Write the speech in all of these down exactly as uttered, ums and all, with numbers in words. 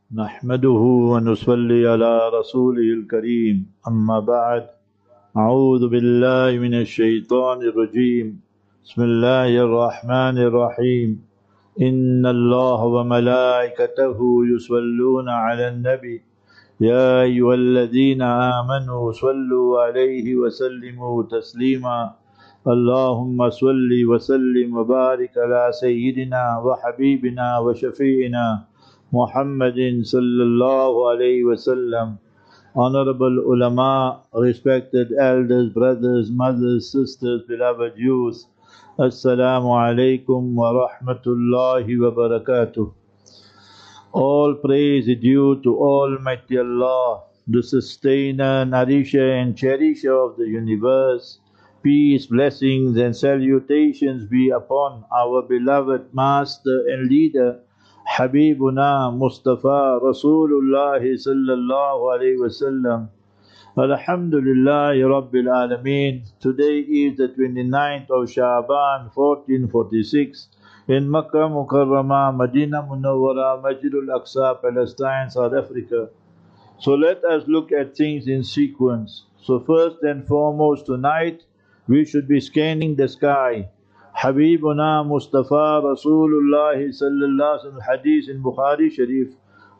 نحمده ونصلي على رسوله الكريم أما بعد أعوذ بالله من الشيطان الرجيم بسم الله الرحمن الرحيم إن الله وملائكته يصلون على النبي يا أيها الذين آمنوا صلوا عليه وسلموا تسليما اللهم صل وسلم وبارك على سيدنا وحبيبنا وشفيعنا Muhammadin sallallahu alayhi wasallam. Honorable ulama, respected elders, brothers, mothers, sisters, beloved youth, Assalamu alaikum wa rahmatullahi wa barakatuh. All praise is due to Almighty Allah, the sustainer, nourisher and cherisher of the universe. Peace, blessings and salutations be upon our beloved master and leader, Habibuna Mustafa Rasulullah sallallahu alayhi wasallam. Alhamdulillahi Rabbil Alameen. Today is the twenty-ninth of Sha'ban fourteen forty-six in Makkah Mukarramah, Medina Munawwara, Masjidul Aqsa, Palestine, South Africa. So let us look at things in sequence. So first and foremost, tonight we should be scanning the sky. Habibuna Mustafa Rasulullah sallallahu alaihi wasallam, hadith in Bukhari Sharif,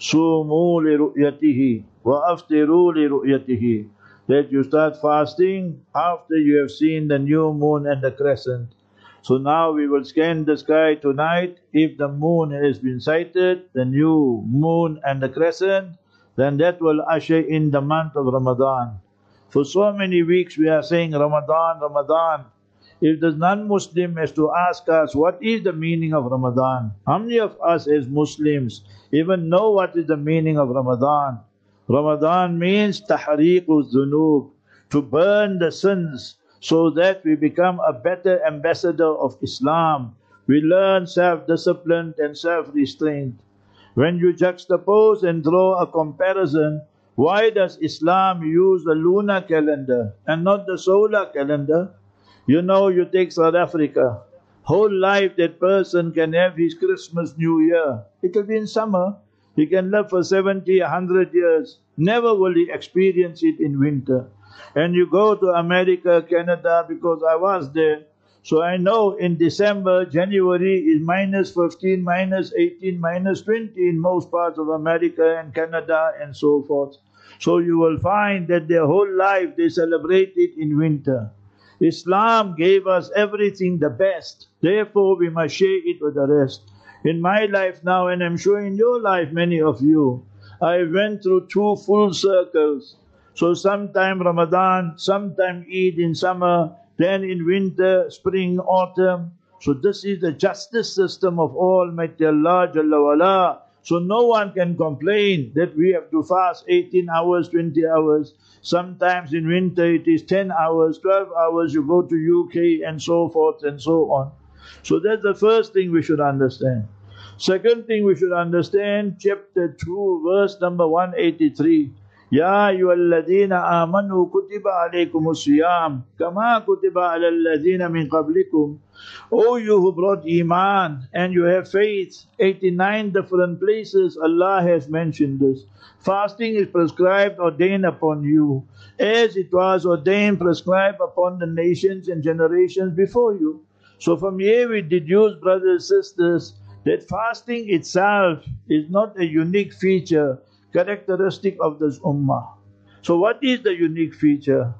Sumu li ru'yatihi wa aftiru li ru'yatihi, that you start fasting after you have seen the new moon and the crescent. So now we will scan the sky tonight. If the moon has been sighted, the new moon and the crescent, then that will usher in the month of Ramadan. For so many weeks we are saying Ramadan, Ramadan. If the non-Muslim has to ask us, what is the meaning of Ramadan? How many of us as Muslims even know what is the meaning of Ramadan? Ramadan means tahriqu dhunub, to burn the sins so that we become a better ambassador of Islam. We learn self-discipline and self-restraint. When you juxtapose and draw a comparison, why does Islam use the lunar calendar and not the solar calendar? You know, you take South Africa, whole life that person can have his Christmas, New Year. It will be in summer. He can live for seventy, a hundred years. Never will he experience it in winter. And you go to America, Canada, because I was there. So I know in December, January is minus fifteen, minus eighteen, minus twenty in most parts of America and Canada and so forth. So you will find that their whole life they celebrate it in winter. Islam gave us everything the best, therefore we must share it with the rest. In my life now, and I'm sure in your life, many of you, I went through two full circles. So sometime Ramadan, sometime Eid in summer, then in winter, spring, autumn. So this is the justice system of Almighty Allah Jalla wala. So no one can complain that we have to fast eighteen hours, twenty hours. Sometimes in winter it is ten hours, twelve hours, you go to U K and so forth and so on. So that's the first thing we should understand. Second thing we should understand, chapter two, verse number one eighty-three. Ya ayyuhalladhina amanu kutiba alaykumus siyam kama kutiba alal ladhina min qablikum. O you who brought Iman and you have faith, eighty-nine different places Allah has mentioned this. Fasting is prescribed, ordained upon you, as it was ordained, prescribed upon the nations and generations before you. So from here we deduce, brothers and sisters, that fasting itself is not a unique feature, characteristic of this ummah. So what is the unique feature?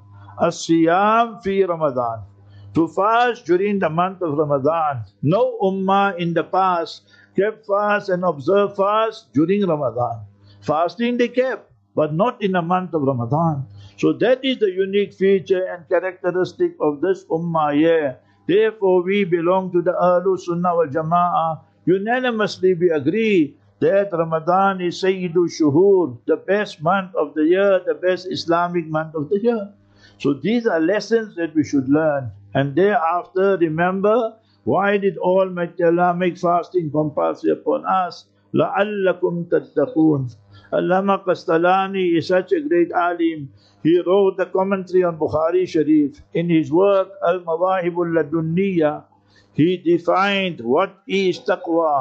As-siyam fi Ramadan. To fast during the month of Ramadan. No ummah in the past kept fast and observed fast during Ramadan. Fasting they kept, but not in the month of Ramadan. So that is the unique feature and characteristic of this ummah here. Therefore we belong to the Ahlul Sunnah wal Jama'ah. Unanimously we agree that Ramadan is Sayyidu Shuhur, the best month of the year, the best Islamic month of the year. So these are lessons that we should learn. And thereafter, remember, why did Almighty Allah make fasting compulsory upon us? لَعَلَّكُمْ تَتَّقُونَ. Allama Qastalani is such a great alim. He wrote the commentary on Bukhari Sharif. In his work, Al-Mawahibul Ladunniya, he defined what is taqwa.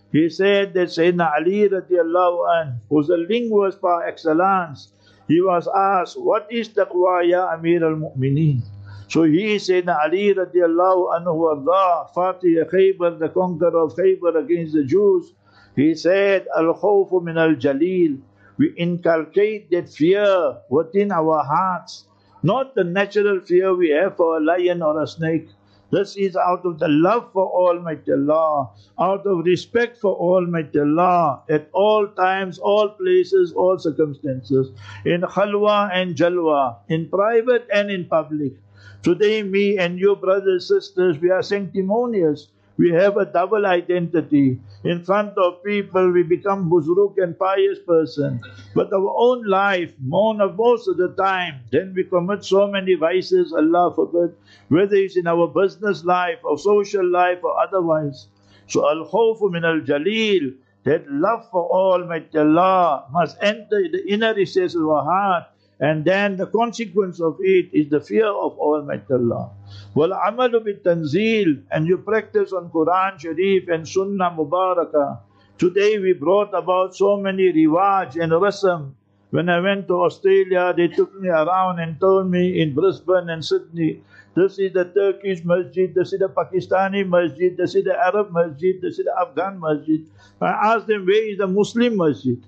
He said that Sayyidina Ali radiallahu anh, who's a linguist par excellence, he was asked, what is taqwa ya Amir al-Mu'mineen? So he said, Ali radiallahu anhu Allah, Fatih Khaybar, the conqueror of Khaybar against the Jews, he said, Al-Khawfu min al-Jalil. We inculcate that fear within our hearts, not the natural fear we have for a lion or a snake. This is out of the love for Almighty Allah, out of respect for Almighty Allah, at all times, all places, all circumstances, in khalwa and jalwa, in private and in public. Today, me and you, brothers, sisters, we are sanctimonious. We have a double identity. In front of people, we become buzruk and pious person. But our own life, more of most of the time, then we commit so many vices, Allah forbid, whether it's in our business life or social life or otherwise. So, al-khawfu min al-jalil, that love for Almighty Allah must enter the inner recesses of our heart. And then the consequence of it is the fear of Almighty Allah. Wal amalu bit tanzil, and you practice on Quran Sharif and Sunnah Mubarakah. Today we brought about so many riwaj and rasam. When I went to Australia, they took me around and told me in Brisbane and Sydney, this is the Turkish masjid, this is the Pakistani masjid, this is the Arab masjid, this is the Afghan masjid. I asked them, where is the Muslim masjid?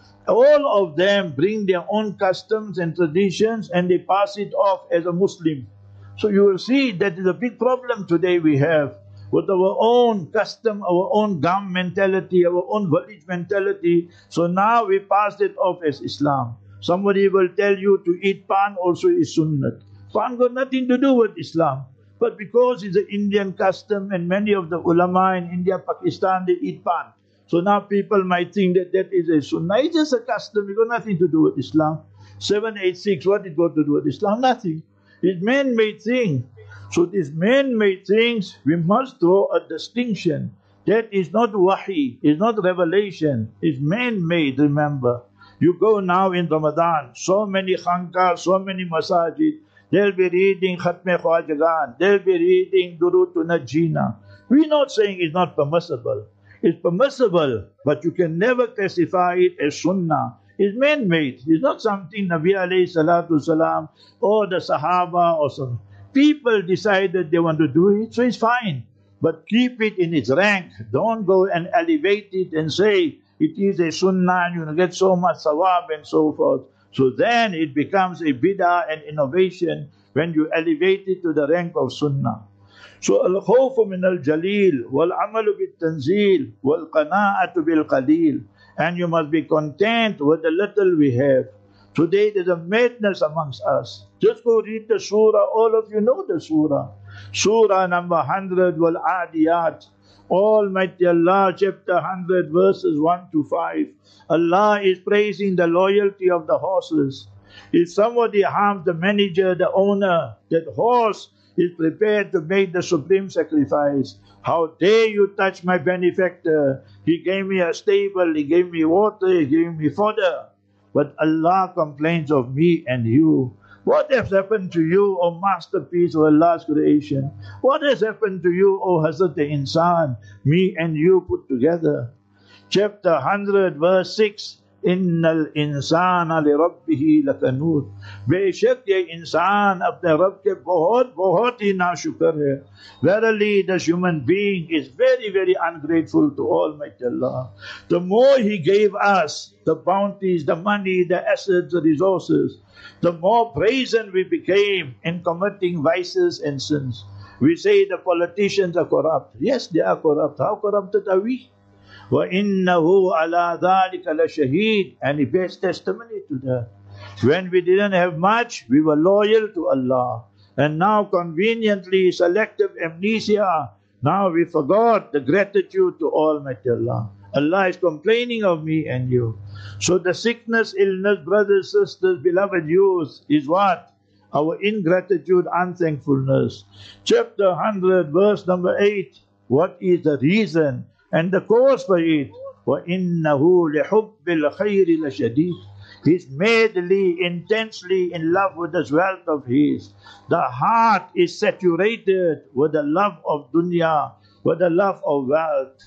All of them bring their own customs and traditions and they pass it off as a Muslim. So you will see that is a big problem today we have with our own custom, our own gam mentality, our own village mentality. So now we pass it off as Islam. Somebody will tell you to eat pan also is sunnat. Pan got nothing to do with Islam. But because it's an Indian custom and many of the ulama in India, Pakistan, they eat pan. So now people might think that that is a sunnah. It's just a custom. It got nothing to do with Islam. seven eighty-six, what it got to do with Islam? Nothing. It's man-made thing. So these man-made things, we must draw a distinction. That is not wahi, it's not revelation, it's man-made, remember. You go now in Ramadan, so many khanqahs, so many masajid, they'll be reading Khatme Khwajagan, they'll be reading Durud to Najina. We're not saying it's not permissible. It's permissible, but you can never classify it as sunnah. It's man-made. It's not something Nabi alayhi salatu salam or the Sahaba or some people decided they want to do it, so it's fine. But keep it in its rank. Don't go and elevate it and say it is a sunnah and you get so much sawab and so forth. So then it becomes a bid'ah and innovation when you elevate it to the rank of sunnah. So al-khawfu min al-jalil, wal-amalu bit-tanzil, wal-qana'atu bil-qalil. And you must be content with the little we have. Today there's a madness amongst us. Just go read the surah, all of you know the surah. Surah number one hundred, wal-adiyat. Almighty Allah, chapter one hundred, verses one to five. Allah is praising the loyalty of the horses. If somebody harms the manager, the owner, that horse is prepared to make the supreme sacrifice. How dare you touch my benefactor? He gave me a stable, he gave me water, he gave me fodder. But Allah complains of me and you. What has happened to you, O masterpiece of Allah's creation? What has happened to you, O Hazrat Insan? Me and you put together. Chapter one hundred, verse six. Innal insana li rabbihi lakanud. Beshak ye insan apne Rabb ke bahut bahut hi nashukar hai. Verily this human being is very very ungrateful to Almighty Allah. The more He gave us, the bounties, the money, the assets, the resources, the more brazen we became in committing vices and sins. We say the politicians are corrupt. Yes, they are corrupt. How corrupted are we? وَإِنَّهُ عَلَى ذَلِكَ لَشَهِيدٌ. And He bears testimony to that. When we didn't have much, we were loyal to Allah. And now conveniently, selective amnesia, now we forgot the gratitude to Almighty Allah. Allah is complaining of me and you. So the sickness, illness, brothers, sisters, beloved youth, is what? Our ingratitude, unthankfulness. Chapter one hundred, verse number eight. What is the reason and the cause for it? وَإِنَّهُ لِحُبِّ الْخَيْرِ لَشَدِيدٌ. He's madly, intensely in love with this wealth of his. The heart is saturated with the love of dunya, with the love of wealth.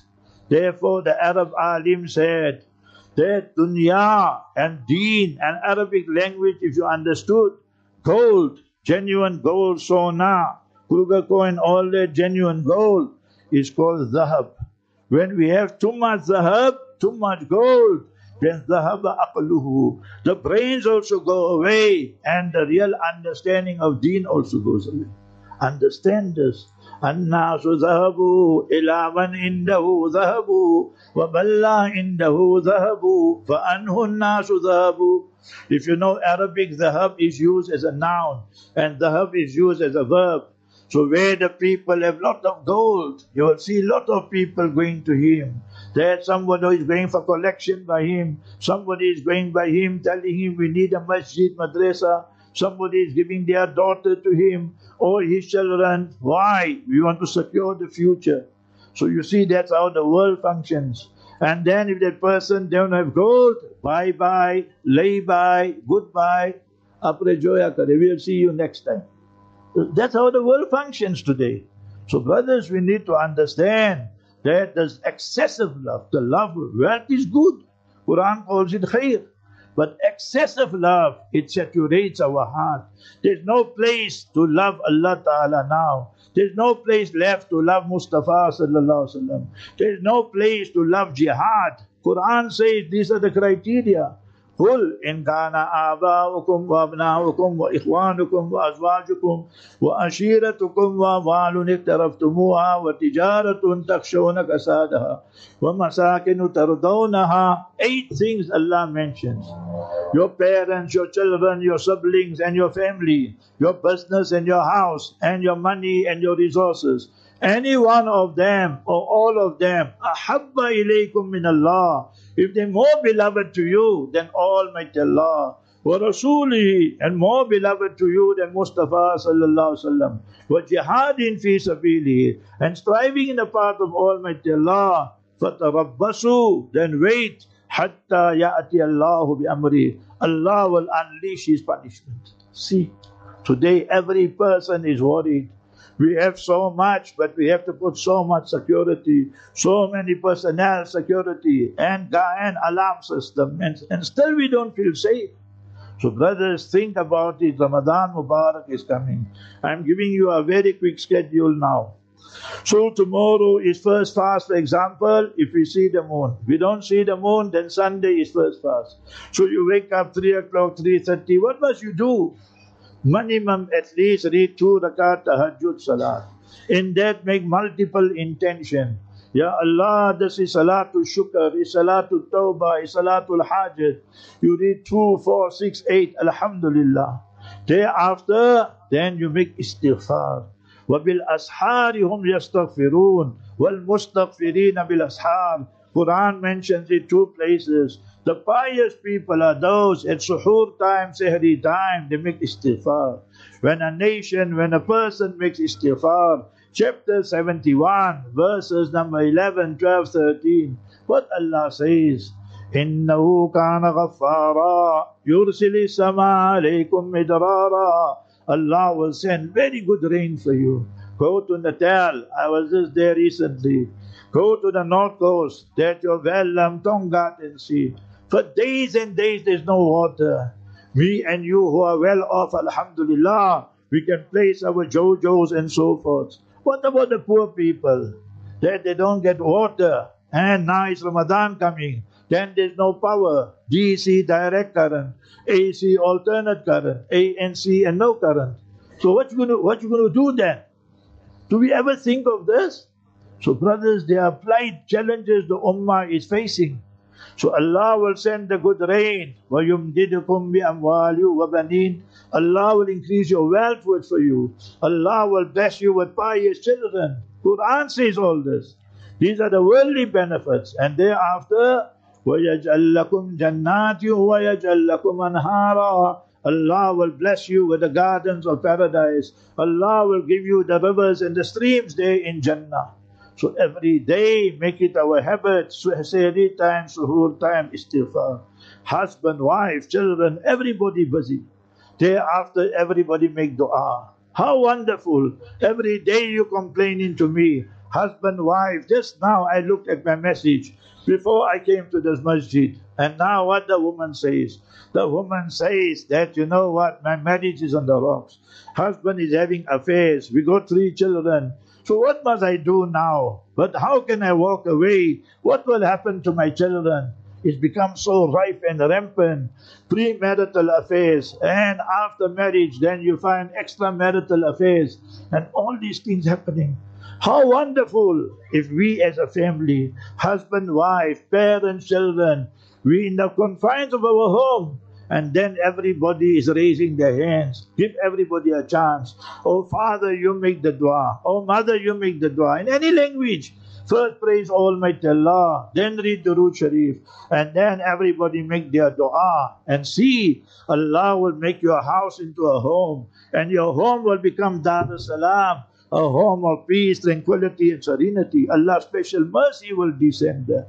Therefore the Arab alim said that dunya and deen and Arabic language, if you understood, gold, genuine gold, sona, Kruger coin, all that genuine gold is called zahab. When we have too much zahab, too much gold, then zahaba aqluhu. The brains also go away and the real understanding of deen also goes away. Understand this. الناس ذهبوا إلى من عنده ذهبوا ومن لا عنده ذهبوا فأنه الناس ذهبوا. If you know Arabic, dhahab is used as a noun and dhahab is used as a verb. So where the people have lot of gold, you will see lot of people going to him. There's somebody who is going for collection by him. Somebody is going by him telling him we need a masjid, madrasa. Somebody is giving their daughter to him or his children. Why? We want to secure the future. So you see, that's how the world functions. And then if that person don't have gold, bye-bye, lay-bye, goodbye, apre joya kare, we'll see you next time. That's how the world functions today. So brothers, we need to understand that there's excessive love. The love of wealth is good. Quran calls it khair. But excessive love, it saturates our heart. There's no place to love Allah Ta'ala now. There's no place left to love Mustafa Sallallahu Alaihi Wasallam. There's no place to love jihad. Quran says these are the criteria. قل إن كان آباؤكم وأبناؤكم وإخوانكم وأزواجكم وعشيرتكم وأموال اقترفتموها وتجارة تخشون كسادها ومساكن ترضونها. Eight things Allah mentions. Your parents, your children, your siblings and your family, your business and your house and your money and your resources. Any one of them or all of them, أحب إليكم من الله. If they're more beloved to you than Almighty Allah, وَرَسُولِهِ, and more beloved to you than Mustafa Sallallahu Alaihi Wasallam, وَجِهَادٍ فِي سَبِيلِهِ, and striving in the path of Almighty Allah, فَتَرَبَّصُوا, then wait, حَتَّى يَأْتِيَ اللَّهُ بِأَمْرِهِ, Allah will unleash His punishment. See, today every person is worried. We have so much, but we have to put so much security, so many personnel security, and, and alarm system, and, and still we don't feel safe. So brothers, think about it. Ramadan Mubarak is coming. I'm giving you a very quick schedule now. So tomorrow is first fast, for example, if we see the moon. We don't see the moon, then Sunday is first fast. So you wake up three o'clock, three thirty. What must you do? Minimum at least read two rakat tahajjud salat. In that make multiple intention. Ya Allah, this is salatul shukr, is salatul tawbah, is salatul hajat. You read two, four, six, eight, alhamdulillah. Thereafter, then you make istighfar. وَبِالْأَسْحَارِ هُمْ يَسْتَغْفِرُونَ وَالْمُسْتَغْفِرِينَ بِالْأَسْحَارِ. Quran mentions it two places. The pious people are those at suhoor time, sehri time, they make istighfar. When a nation, when a person makes istighfar, chapter seventy-one, verses number eleven, twelve, thirteen, what Allah says, إِنَّهُ كَانَ غَفَّارًا يُرْسِلِ السَّمَاءَ عَلَيْكُمْ مِدْرَارًا. Allah will send very good rain for you. Go to Natal, I was just there recently. Go to the north coast, there's your Wellam, Tongaten Sea. For days and days there's no water. Me and you who are well off, alhamdulillah, we can place our jojos and so forth. What about the poor people? That they don't get water. And now it's Ramadan coming. Then there's no power. D C direct current, A C alternate current, A N C and no current. So what you gonna what you gonna do then? Do we ever think of this? So brothers, there are applied challenges the Ummah is facing. So Allah will send the good rain. وَيُمْدِدُكُمْ بِأَمْوَالِ وَبَنِينَ. Allah will increase your wealth for you. Allah will bless you with pious children. Quran says all this. These are the worldly benefits. And thereafter, وَيَجْعَلْ لَكُمْ جَنَّاتٍ وَيَجْعَلْ لَكُمْ أَنْهَارًا. Allah will bless you with the gardens of paradise. Allah will give you the rivers and the streams there in Jannah. So every day, make it our habit. Sehri time, suhoor time, istighfar. Husband, wife, children, everybody busy. Thereafter, everybody make dua. How wonderful. Every day you complaining to me. husband, wife. Just now I looked at my message before I came to this masjid. And now what the woman says? The woman says that, you know what, my marriage is on the rocks. Husband is having affairs. We got three children. So what must I do now? But how can I walk away? What will happen to my children? It's become so rife and rampant. Premarital affairs. And after marriage, then you find extramarital affairs. And all these things happening. How wonderful if we as a family, husband, wife, parents, children, we in the confines of our home, and then everybody is raising their hands. Give everybody a chance. Oh, Father, you make the dua. Oh, Mother, you make the dua. In any language. First praise Almighty Allah, then read Durood Sharif, and then everybody make their dua. And see, Allah will make your house into a home, and your home will become Dar es-Salam, a home of peace, tranquility, and serenity. Allah's special mercy will descend there.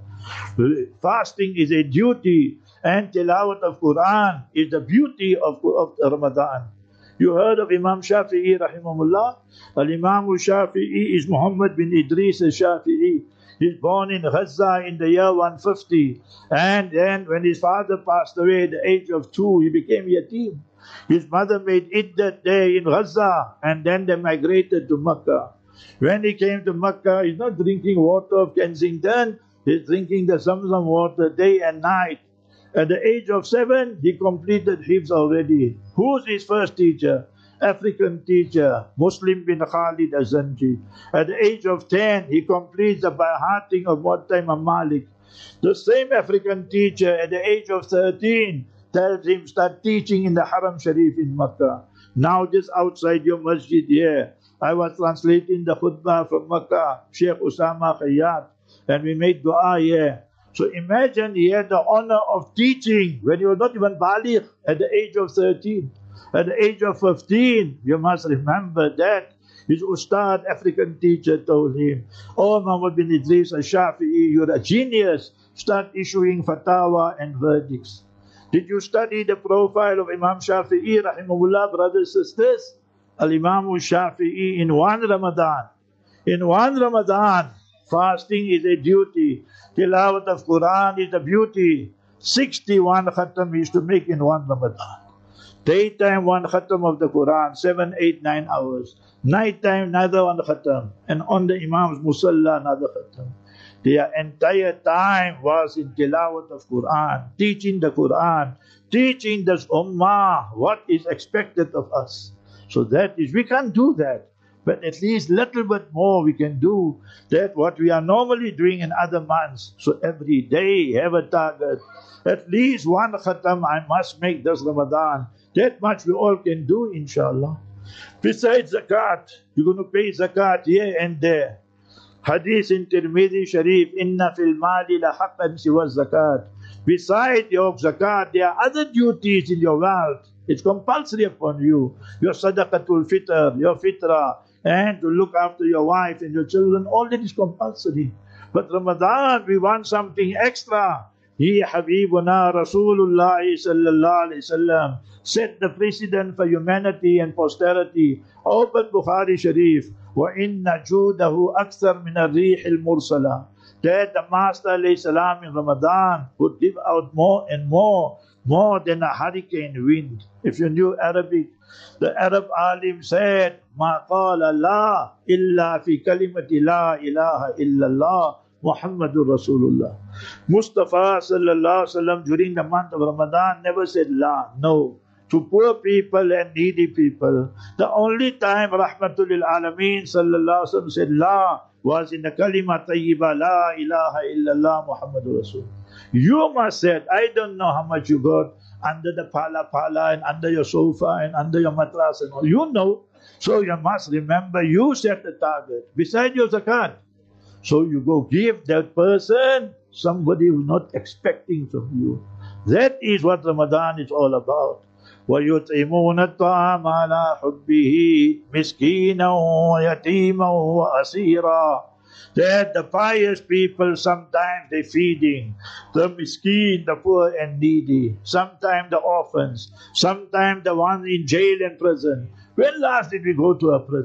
Fasting is a duty, and tilawat of Quran is the beauty of, of Ramadan. You heard of Imam Shafi'i rahimahullah? Al-Imam Shafi'i is Muhammad bin Idris al-Shafi'i. He's born in Gaza in the year one fifty. And then when his father passed away at the age of two, he became yatim. His mother made iddat there in Gaza, and then they migrated to Makkah. When he came to Makkah, he's not drinking water of Kensington, he's drinking the Zamzam water day and night. At the age of seven, he completed Hifz already. Who's his first teacher? African teacher, Muslim bin Khalid Azanji. At the age of ten, he completes the by-hearting of Muwatta Imam Malik. The same African teacher at the age of thirteen tells him, start teaching in the Haram Sharif in Makkah. Now just outside your masjid here, I was translating the khutbah from Makkah, Sheikh Usama Khayyat, and we made dua here. So imagine he had the honor of teaching when he was not even baligh at the age of thirteen. At the age of fifteen, you must remember that his Ustad, African teacher, told him, oh, Muhammad bin Idris al-Shafi'i, you're a genius. Start issuing fatwa and verdicts. Did you study the profile of Imam Shafi'i, rahimahullah, brothers and sisters? Al-Imam Shafi'i in one Ramadan. In one Ramadan, fasting is a duty. Tilawat of Quran is a beauty. sixty-one khatam he used to make in one Ramadan. Daytime, one khatam of the Quran, seven, eight, nine hours. Nighttime, another one khatam. And on the Imam's Musalla, another khatam. Their entire time was in tilawat of Quran, teaching the Quran, teaching this ummah what is expected of us. So that is, we can't do that. But at least little bit more we can do that what we are normally doing in other months. So every day have a target. At least one khatam I must make this Ramadan. That much we all can do, inshallah. Besides zakat, you're going to pay zakat here and there. Hadith in Tirmidhi Sharif, Inna fil mali la haqqan siwa zakat. Besides your zakat, there are other duties in your wealth. It's compulsory upon you. Your sadaqatul fitr, your fitrah, and to look after your wife and your children, all that is compulsory. But Ramadan, we want something extra. He, Habibuna Rasulullah sallallahu alayhi wasallam, set the precedent for humanity and posterity. Open Bukhari Sharif, وَإِنَّ جُودَهُ أَكْثَرْ مِنَ الرِّيحِ الْمُرْسَلَةِ. That the Master alayhi salam in Ramadan would give out more and more, more than a hurricane wind. If you knew Arabic, the Arab alim said, مَا قَالَ لَا إِلَّا فِي كَلِمَةِ لَا إِلَهَ إِلَّا اللَّهِ Muhammadur Rasulullah. Mustafa sallallahu alaihi wasallam during the month of Ramadan never said la, no, to poor people and needy people. The only time Rahmatul lil Alameen sallallahu alaihi wasallam said la was in the kalima tayyiba, la ilaha illallah Muhammadur Rasul. You must say, I don't know how much you got under the pala pala and under your sofa and under your matras and all. You know. So you must remember, you set the target. Besides your zakat. So you go give that person somebody who's not expecting from you. That is what Ramadan is all about. وَيُطْعِمُونَ الطَّعَامَ عَلَىٰ حُبِّهِ مِسْكِينًا وَيَتِيمًا وَأَسِيرًا. That the pious people, sometimes they feeding the miskin, the poor and needy. Sometimes the orphans. Sometimes the ones in jail and prison. When last did we go to a prison?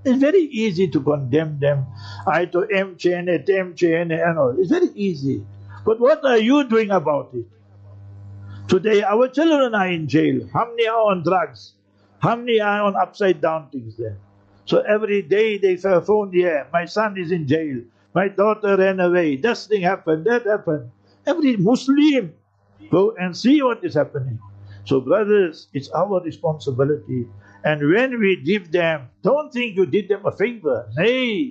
It's very easy to condemn them. I to M chene, tem chene, and all. It's very easy. But what are you doing about it? Today, our children are in jail. How many are on drugs? How many are on upside down things there? So every day they phone, yeah, my son is in jail. My daughter ran away. This thing happened, that happened. Every Muslim go and see what is happening. So brothers, it's our responsibility. And when we give them, don't think you did them a favor. Nay.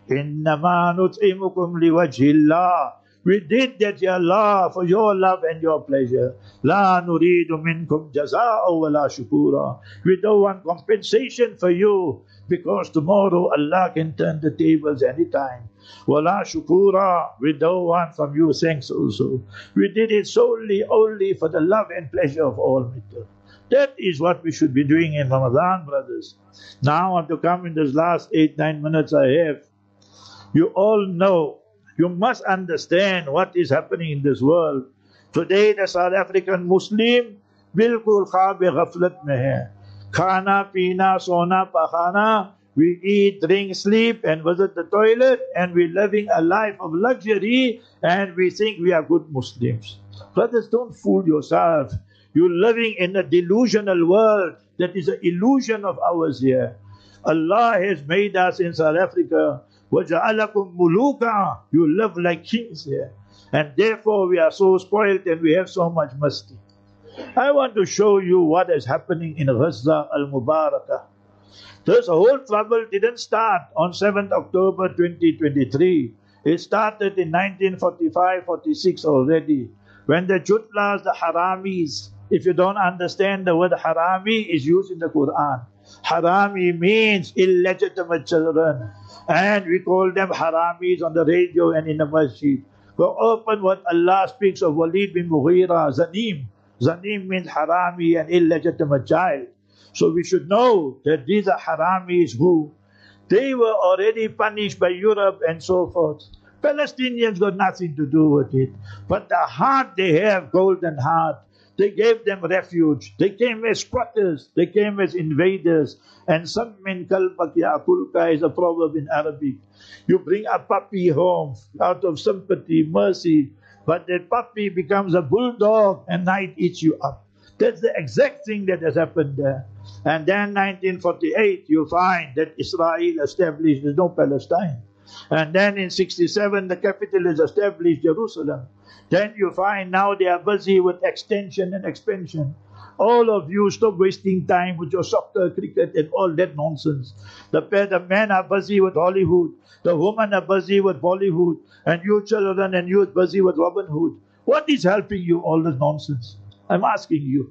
Innama nut'imukum liwajhillah. We did that, Ya Allah, for your love and your pleasure. La nuridu minkum jazaa wa la shukura. We don't want compensation for you, because tomorrow Allah can turn the tables anytime. Wa la shukura. We don't want from you thanks also. We did it solely only for the love and pleasure of Almighty. That is what we should be doing in Ramadan, brothers. Now I want to come in this last eight, nine minutes I have. You all know, you must understand what is happening in this world. Today the South African Muslim bilkul khab ghaflat mein hai. Khana, pina, sona, pakhana. We eat, drink, sleep and visit the toilet, and we're living a life of luxury, and we think we are good Muslims. Brothers, don't fool yourself. You're living in a delusional world. That is an illusion of ours here. Allah has made us in South Africa. وَجَعَلَكُمْ مُلُوكًا. You live like kings here. And therefore we are so spoiled and we have so much masti. I want to show you what is happening in Gaza al-Mubarakah. This whole trouble didn't start on seventh October twenty twenty-three. It started in nineteen forty-five forty-six already. When the Jutlas, the Haramis, if you don't understand the word Harami is used in the Quran. Harami means illegitimate children. And we call them Haramis on the radio and in the masjid. Go open what Allah speaks of Walid bin Mughira, Zanim. Zanim means Harami, an illegitimate child. So we should know that these are Haramis who, they were already punished by Europe and so forth. Palestinians got nothing to do with it. But the heart they have, golden heart, they gave them refuge. They came as squatters. They came as invaders. And some min kalbak ya'kulka is a proverb in Arabic. You bring a puppy home out of sympathy, mercy, but that puppy becomes a bulldog and night eats you up. That's the exact thing that has happened there. And then nineteen forty-eight, you find that Israel established, there's no Palestine. And then in sixty-seven, the capital is established, Jerusalem. Then you find now they are busy with extension and expansion. All of you stop wasting time with your soccer, cricket and all that nonsense. The, the men are busy with Hollywood. The women are busy with Bollywood. And you children and youth busy with Robin Hood. What is helping you all this nonsense? I'm asking you.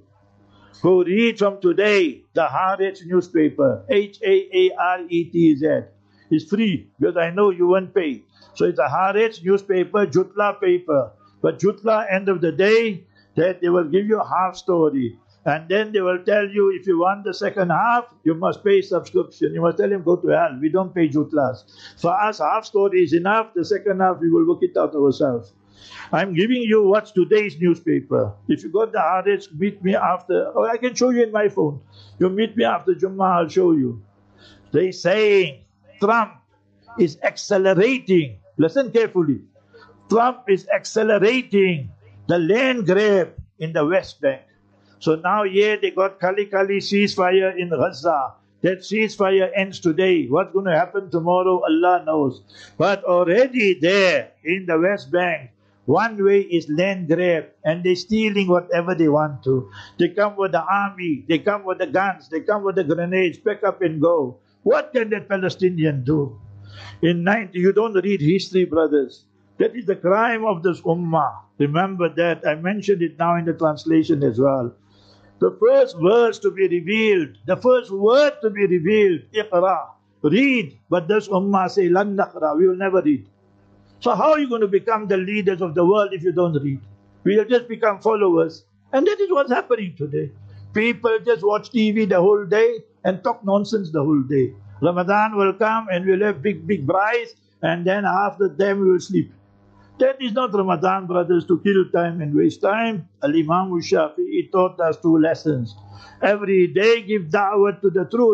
Go read from today the Haaretz newspaper, H A A R E T Z. It's free because I know you won't pay. So it's a Haaretz newspaper, Jutla paper. But Jutla, end of the day, that they will give you a half story. And then they will tell you, if you want the second half, you must pay subscription. You must tell him, go to hell. We don't pay Jutlas. For us, half story is enough. The second half, we will work it out ourselves. I'm giving you what's today's newspaper. If you got the Haaretz, meet me after. Or I can show you in my phone. You meet me after Jummah, I'll show you. They're saying Trump is accelerating. Listen carefully. Trump is accelerating the land grab in the West Bank. So now, yeah, they got Kali Kali ceasefire in Gaza. That ceasefire ends today. What's going to happen tomorrow, Allah knows. But already there in the West Bank, one way is land grab, and they're stealing whatever they want to. They come with the army, they come with the guns, they come with the grenades, pick up and go. What can that Palestinian do? In ninety, you don't read history, brothers. That is the crime of this ummah. Remember that. I mentioned it now in the translation as well. The first verse to be revealed, the first word to be revealed, Iqra, read. But this ummah say, Lan naqra, we will never read. So how are you going to become the leaders of the world if you don't read? We will just become followers. And that is what's happening today. People just watch T V the whole day and talk nonsense the whole day. Ramadan will come and we'll have big, big braais, and then after them we will sleep. That is not Ramadan, brothers, to kill time and waste time. Al-Imam Shafi'i taught us two lessons. Every day give da'wah to the truth.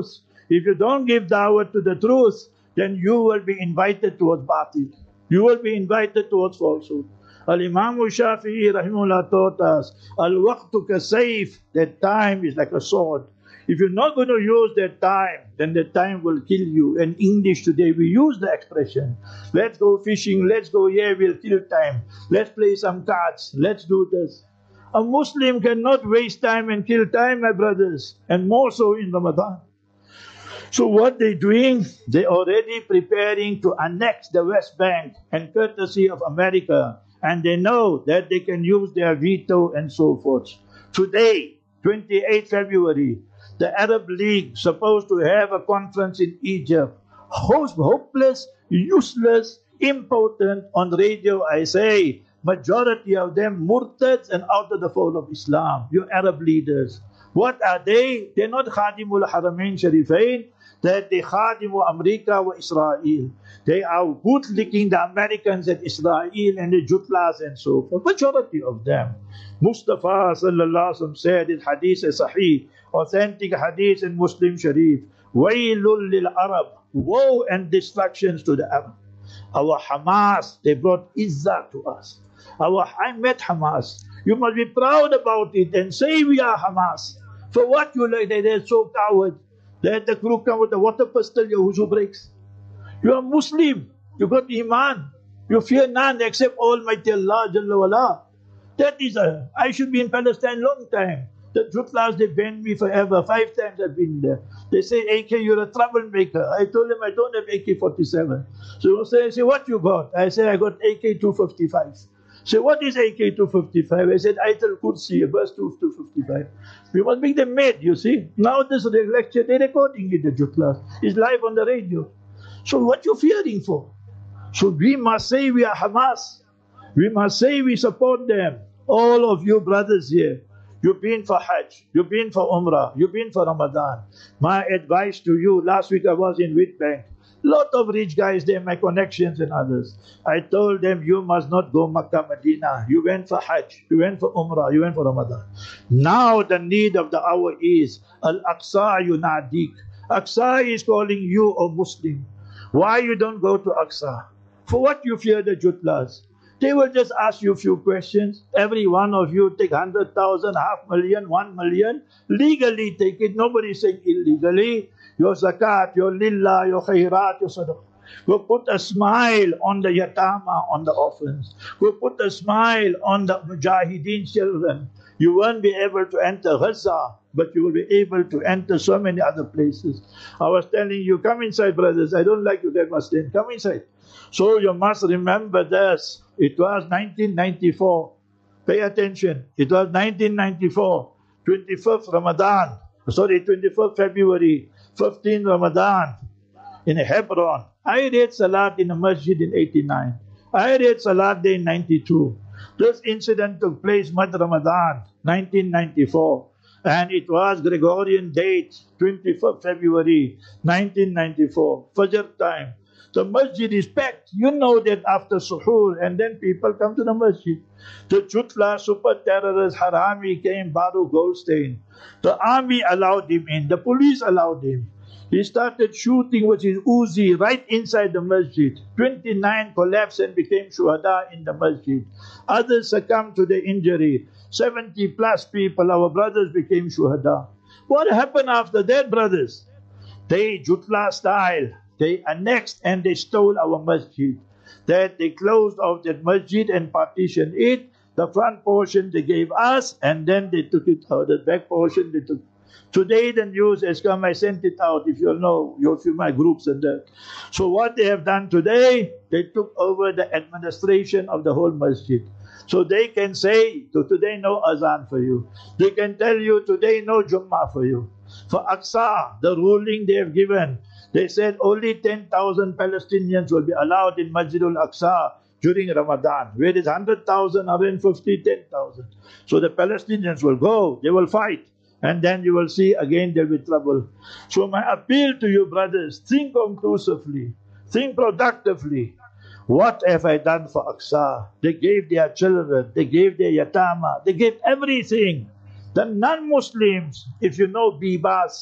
If you don't give da'wah to the truth, then you will be invited towards batil. You will be invited towards falsehood. Al-Imam Shafi'i rahimahullah taught us, Al-waqtu ka-sayf, that time is like a sword. If you're not going to use that time, then the time will kill you. In English today, we use the expression, let's go fishing, let's go here, we'll kill time. Let's play some cards, let's do this. A Muslim cannot waste time and kill time, my brothers, and more so in Ramadan. So what they're doing, they're already preparing to annex the West Bank and courtesy of America. And they know that they can use their veto and so forth. Today, twenty-eighth February, the Arab League supposed to have a conference in Egypt. Hopeless, useless, impotent. On radio I say, majority of them murtads and out of the fold of Islam. You Arab leaders. What are they? They're not Khadimul Haramain Sharifain. They're the Khadimu America wa Israel. They are bootlicking the Americans and Israel and the Jutlas and so forth. Majority of them. Mustafa sallallahu alaihi wasallam said in Hadith Sahih, authentic Hadith in Muslim Sharif, Wailul lil Arab, woe and destructions to the Arab. Our Hamas, they brought Izzah to us. Our, I met Hamas. You must be proud about it and say we are Hamas. For what you like, they, they're so coward. They had the crew come with a water pistol, who breaks. You are Muslim. You got Iman. You fear none except Almighty Allah Jalla wala. That is a, I should be in Palestine long time. The Jutlas, they banned me forever. Five times I've been there. They say, A K, you're a troublemaker. I told them I don't have A K forty-seven. So they say, what you got? I say, I got A K two fifty-five. Say, what is A K two fifty-five? I said, Ayatul Kursi, verse two fifty-five. We must make them mad, you see. Now this lecture, they're recording it, the Jutlas. It's live on the radio. So what you fearing for? So we must say we are Hamas. We must say we support them. All of you brothers here, you've been for Hajj, you've been for Umrah, you've been for Ramadan. My advice to you, last week I was in Wheatbank. Lot of rich guys there, my connections and others. I told them, you must not go Makkah, Medina. You went for Hajj, you went for Umrah, you went for Ramadan. Now the need of the hour is, Al-Aqsa yunadik. Aqsa is calling you a Muslim. Why you don't go to Aqsa? For what you fear the Jutlas? They will just ask you a few questions. Every one of you take one hundred thousand, half million, one million. Legally take it. Nobody is saying illegally. Your zakat, your lillah, your khairat, your sadaqah. Go put a smile on the yatama, on the orphans. Go put a smile on the mujahideen children. You won't be able to enter Gaza, but you will be able to enter so many other places. I was telling you, come inside, brothers. I don't like you guys must stand. Come inside. So you must remember this. It was nineteen ninety-four. Pay attention. It was nineteen ninety-four. twenty-fifth Ramadan. Sorry, twenty-fifth February. fifteenth Ramadan. In Hebron. I read Salat in a masjid in eighty-nine. I read Salat day in ninety-two. This incident took place mid Ramadan, nineteen ninety-four. And it was Gregorian date, twenty-fifth February, nineteen ninety-four. Fajr time. The masjid is packed. You know that after suhoor, and then people come to the masjid. The Jutla super terrorist Harami came, Baru Goldstein. The army allowed him in. The police allowed him. He started shooting with his Uzi right inside the masjid. twenty-nine collapsed and became shuhada in the masjid. Others succumbed to the injury. seventy plus people, our brothers, became shuhada. What happened after that, brothers? They, Jutla style, they annexed and they stole our masjid. That they closed off that masjid and partitioned it. The front portion they gave us, and then they took it out. The back portion they took. Today the news has come. I sent it out. If you know, you'll see my groups and that. So what they have done today, they took over the administration of the whole masjid. So they can say, so today no azan for you. They can tell you today no Jummah for you. For Aqsa, the ruling they have given, they said only ten thousand Palestinians will be allowed in Masjidul Aqsa during Ramadan. Where is one hundred thousand, one hundred fifty, ten thousand. So the Palestinians will go, they will fight. And then you will see again there will be trouble. So my appeal to you brothers, think conclusively, think productively. What have I done for Aqsa? They gave their children, they gave their yatama, they gave everything. The non-Muslims, if you know Bibas,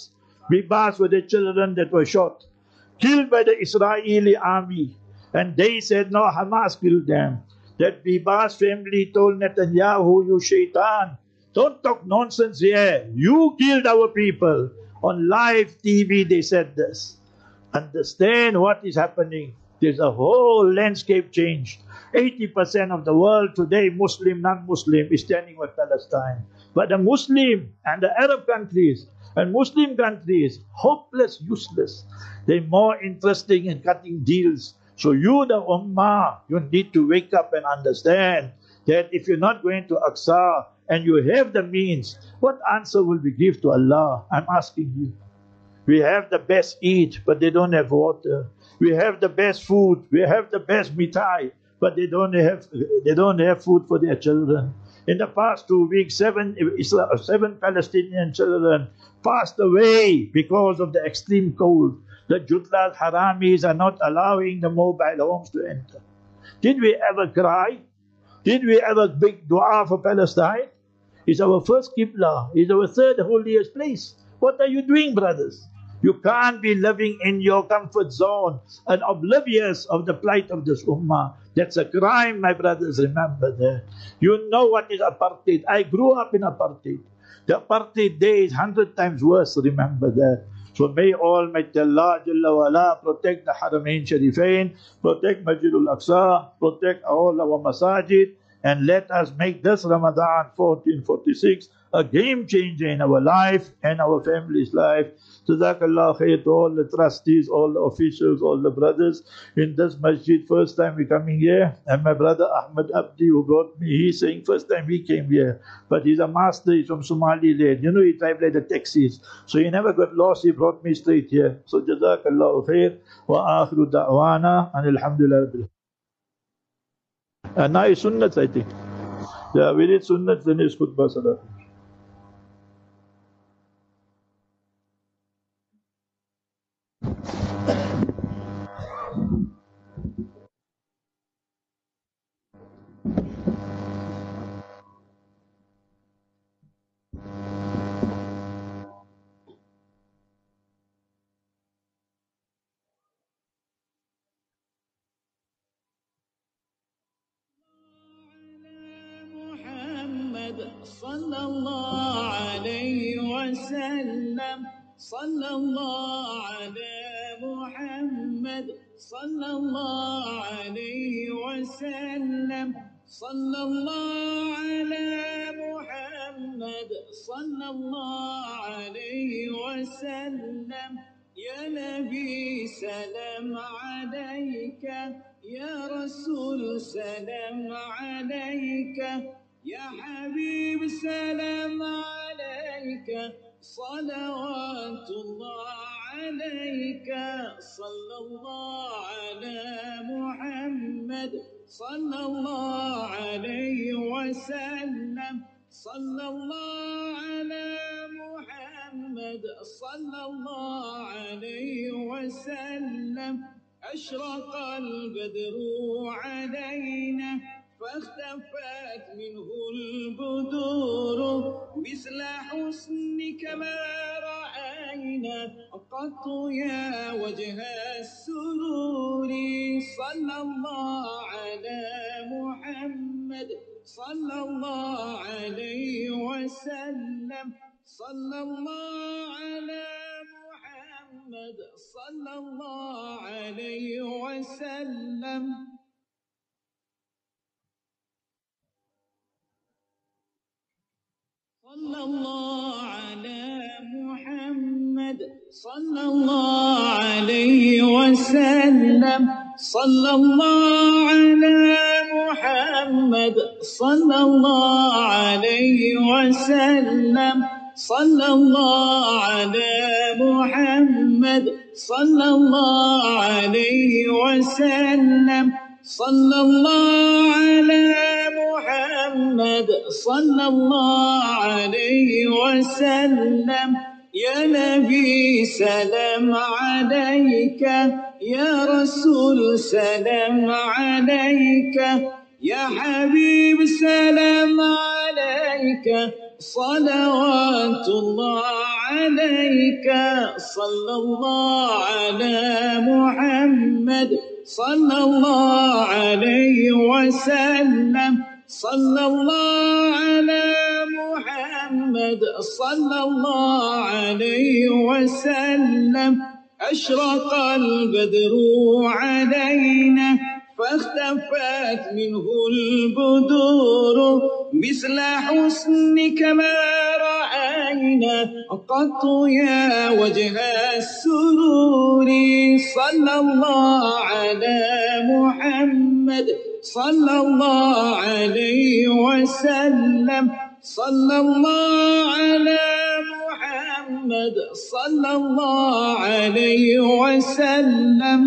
Bibas were the children that were shot, killed by the Israeli army. And they said, no, Hamas killed them. That Bibas family told Netanyahu, you shaitan, don't talk nonsense here. You killed our people. On live T V they said this. Understand what is happening. There's a whole landscape change. eighty percent of the world today, Muslim, non-Muslim, is standing with Palestine. But the Muslim and the Arab countries and Muslim countries, hopeless, useless. They're more interested in cutting deals. So you, the Ummah, you need to wake up and understand that if you're not going to Aqsa and you have the means, what answer will we give to Allah? I'm asking you. We have the best eat, but they don't have water. We have the best food. We have the best mitai, but they don't have they don't have food for their children. In the past two weeks, seven Israel, seven Palestinian children passed away because of the extreme cold. The Jutlal Haramis are not allowing the mobile homes to enter. Did we ever cry? Did we ever big dua for Palestine? It's our first Qibla. It's our third holiest place. What are you doing, brothers? You can't be living in your comfort zone and oblivious of the plight of this ummah. That's a crime, my brothers, remember that. You know what is apartheid. I grew up in apartheid. The apartheid day is hundred times worse, remember that. So may Almighty Allah Jalla wa Ala protect the Haramain Sharifain, protect Masjidul Aqsa, protect all our masajid, and let us make this Ramadan fourteen forty-six a game changer in our life and our family's life. Jazakallah khair to all the trustees, all the officials, all the brothers in this masjid. First time we coming here, and my brother Ahmed Abdi who brought me, he's saying first time he came here, but he's a master, he's from Somaliland. You know, he drives like the taxis, so he never got lost. He brought me straight here. So Jazakallah khair wa akhiru da'wana and alhamdulillah rabbil. And now is sunnat, I think. Yeah, we did sunnat, then is khutbah salat. صلى الله عليه وسلم صلى الله على محمد صلى الله عليه وسلم صلى الله على محمد صلى الله عليه وسلم يا نبي سلام عليك يا رسول سلام عليك يا حبيب سلام عليك صلوات الله عليك صلى الله على محمد صلى الله عليه وسلم صلى الله على محمد صلى الله عليه وسلم أشرق البدر علينا فاختفت منه البدور مثل حسنك ما رأينا قط يا وجه السرور صلى الله على محمد صلى الله عليه وسلم صلى الله على محمد صلى الله عليه وسلم صلى الله على محمد صلى الله عليه وسلم صلى الله على محمد صلى الله عليه وسلم صلى الله على محمد صلى الله عليه وسلم صلى الله على محمد صلى الله عليه وسلم يا نبي سلام عليك يا رسول سلام عليك يا حبيب سلام عليك صلوات الله عليك صلى الله على محمد صلى الله عليه وسلم صلى الله على محمد صلى الله عليه وسلم أشرق البدر علينا فاختفت منه البدور مثل حسنك ما رأينا قط يا وجه السرور صلى الله على محمد صلى الله عليه وسلم صلى الله على محمد صلى الله عليه وسلم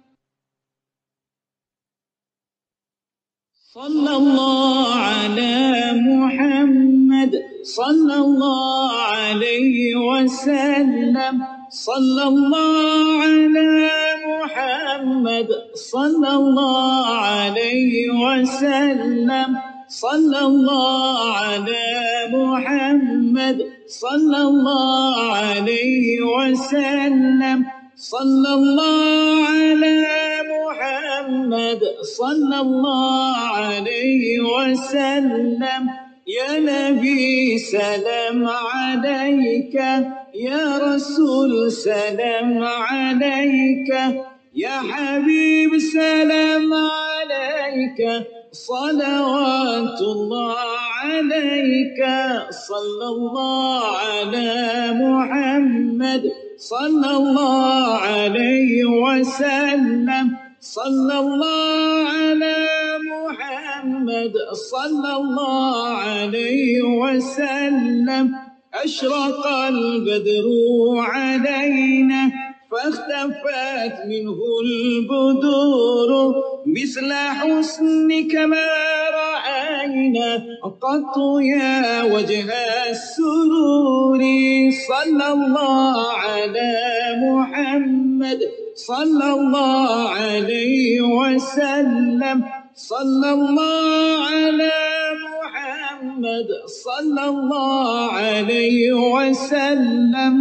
صلى الله على محمد صلى الله عليه وسلم صلى الله على محمد صلى الله عليه وسلم صلى الله على محمد صلى الله عليه وسلم صلى الله على محمد صلى الله عليه وسلم يا نبي سلام عليك يا رسول سلام عليك يا حبيب سلام عليك صلوات الله عليك صلى الله على محمد صلى الله عليه وسلم صلى الله على محمد صلى الله عليه وسلم أشرق البدر علينا فاختفت منه البدور مثل حسنك ما رأينا قط يا وجه السرور صلى الله على محمد صلى الله عليه وسلم صلى الله على محمد صلى الله عليه وسلم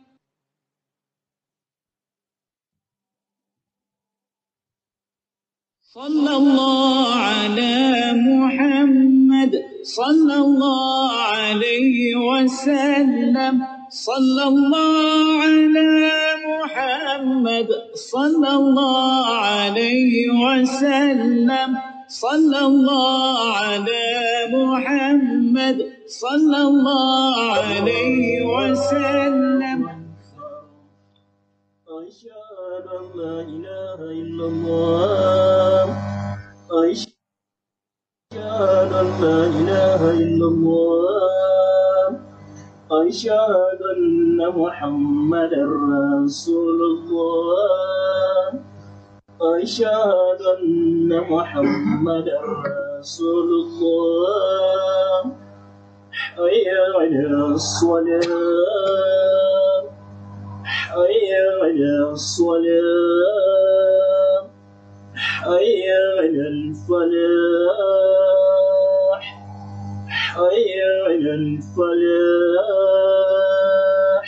صلى الله على محمد صلى الله عليه وسلم صلى الله على محمد صلى الله عليه وسلم صلى الله على محمد صلى الله عليه وسلم أشهد أن لا إله إلا الله أشهد أن لا إله إلا الله أشهد أن محمدا رسول الله أشهد أن محمدا رسول الله حي على الصلاة حي على الصلاة حي على الفلاح حي على الفلاح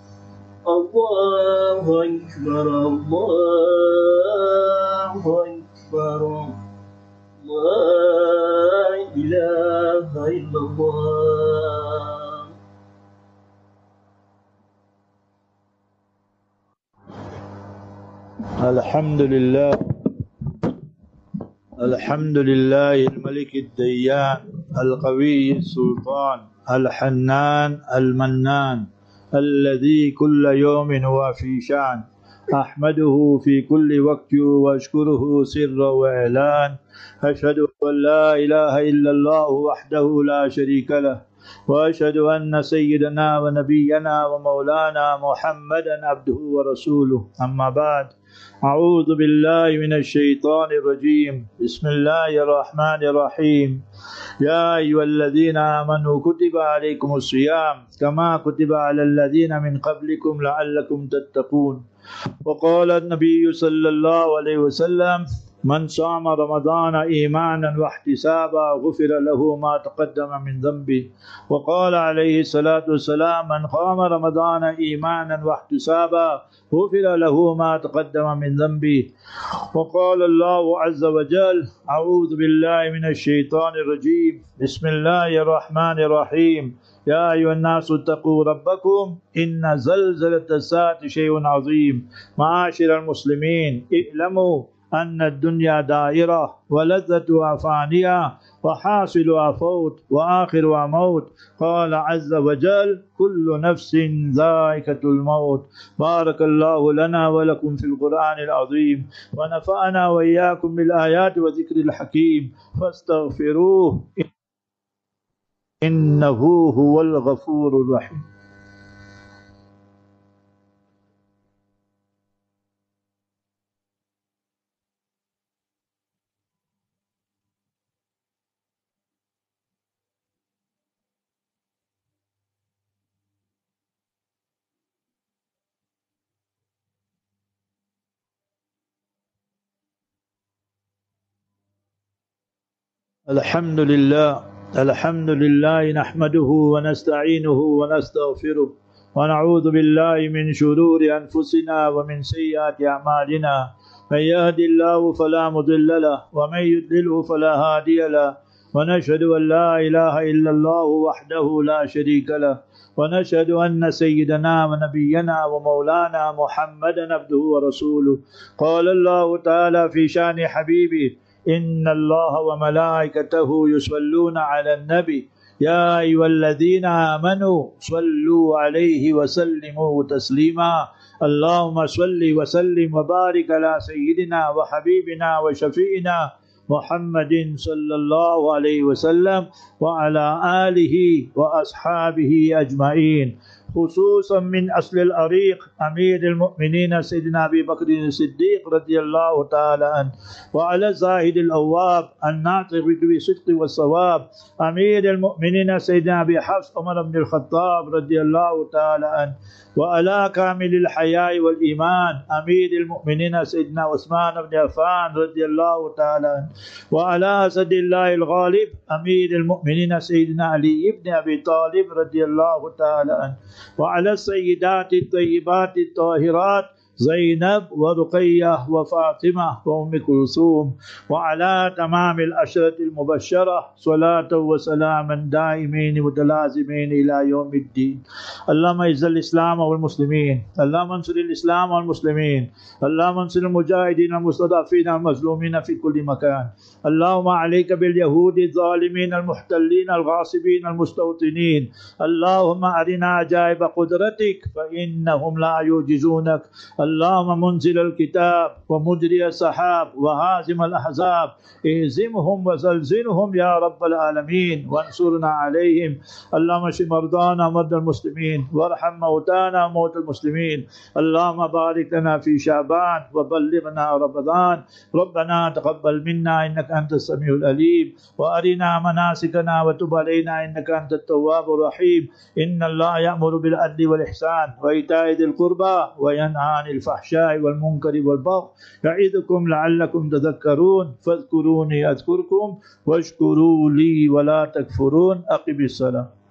الله أكبر الله أكبر لا إله إلا الله. الحمد لله الحمد لله الملك الديان القوي السلطان الحنان المنان الذي كل يوم هو في شأن أحمده في كل وقت وأشكره سرا وإعلان أشهد أن لا إله إلا الله وحده لا شريك له وأشهد أن سيدنا ونبينا ومولانا محمدا عبده ورسوله أما بعد أعوذ بالله من الشيطان الرجيم بسم الله الرحمن الرحيم يا أيها الذين آمنوا كتب عليكم الصيام كما كتب على الذين من قبلكم لعلكم تتقون وقال النبي صلى الله عليه وسلم من صام رمضان إيمانا واحتسابا غفر له ما تقدم من ذنبه. وقال عليه الصلاة والسلام: من قام رمضان إيمانا واحتسابا غفر له ما تقدم من ذنبه. وقال الله عز وجل: أعوذ بالله من الشيطان الرجيم، بسم الله الرحمن الرحيم، يا أيها الناس اتقوا ربكم إن زلزلة الساعة شيء عظيم. معاشر المسلمين، اعلموا أن الدنيا دائرة ولذتها فانية وحاصلها فوت وآخرها موت. قال عز وجل: كل نفس ذائقة الموت. بارك الله لنا ولكم في القرآن العظيم، ونفعنا وإياكم بالآيات وذكر الحكيم، فاستغفروه إنه هو الغفور الرحيم. الحمد لله الحمد لله نحمده ونستعينه ونستغفره ونعوذ بالله من شرور أنفسنا ومن سيئات أعمالنا. من يهد الله فلا مضل له ومن يضلل فلا هادي له. ونشهد أن لا إله إلا الله وحده لا شريك له، ونشهد أن سيدنا ونبينا ومولانا محمدا عبده ورسوله. قال الله تعالى في شان حبيبه: إن الله وملائكته يصلون على النبي يا أيها الذين آمنوا صلوا عليه وسلموا تسليما. اللهم صل وسلم وبارك على سيدنا وحبيبنا وشفيعنا محمد صلى الله عليه وسلم وعلى آله وأصحابه أجمعين، خصوصا من أصل الأريق أمير المؤمنين سيدنا أبي بكر الصديق رضي الله تعالى عنه، وعلى الزاهد الأواب الناطق بالصدق والصواب أمير المؤمنين سيدنا أبي حفص عمر بن الخطاب رضي الله تعالى عنه، وعلى كامل الحياء والإيمان أمير المؤمنين سيدنا عثمان بن عفان رضي الله تعالى عنه، وعلى أسد الله الغالب أمير المؤمنين سيدنا علي بن أبي طالب رضي الله تعالى عنه، وعلى السيدات الطيبات الطاهرات زينب ورقية وفاطمة وأم كلثوم، وعلى تمام العشرة المبشرة صلاة وسلاما دائمين متلازمين إلى يوم الدين. اللهم اعز الإسلام والمسلمين، اللهم انصر الإسلام والمسلمين، اللهم انصر المجاهدين المستضعفين المظلومين في كل مكان. اللهم عليك باليهود الظالمين المحتلين الغاصبين المستوطنين. اللهم أرنا عجائب قدرتك فإنهم لا يعجزونك. اللهم منزل الكتاب ومجري السحاب وهازم الأحزاب، اهزمهم وزلزلهم يا رب العالمين وانصرنا عليهم. اللهم اشف مرضانا ومرضى المسلمين وارحم موتانا وموتى المسلمين. اللهم بارك لنا في شعبان وبلغنا رمضان. ربنا تقبل منا إنك أنت السميع العليم، وأرنا مناسكنا وتب علينا إنك أنت التواب الرحيم. إن الله يأمر بالعدل والإحسان وإيتاء ذي القربى وينهى عن الفحشاء والمنكر والبغي يعظكم لعلكم تذكرون. فاذكروني أذكركم واشكروا لي ولا تكفرون. أقم الصلاة.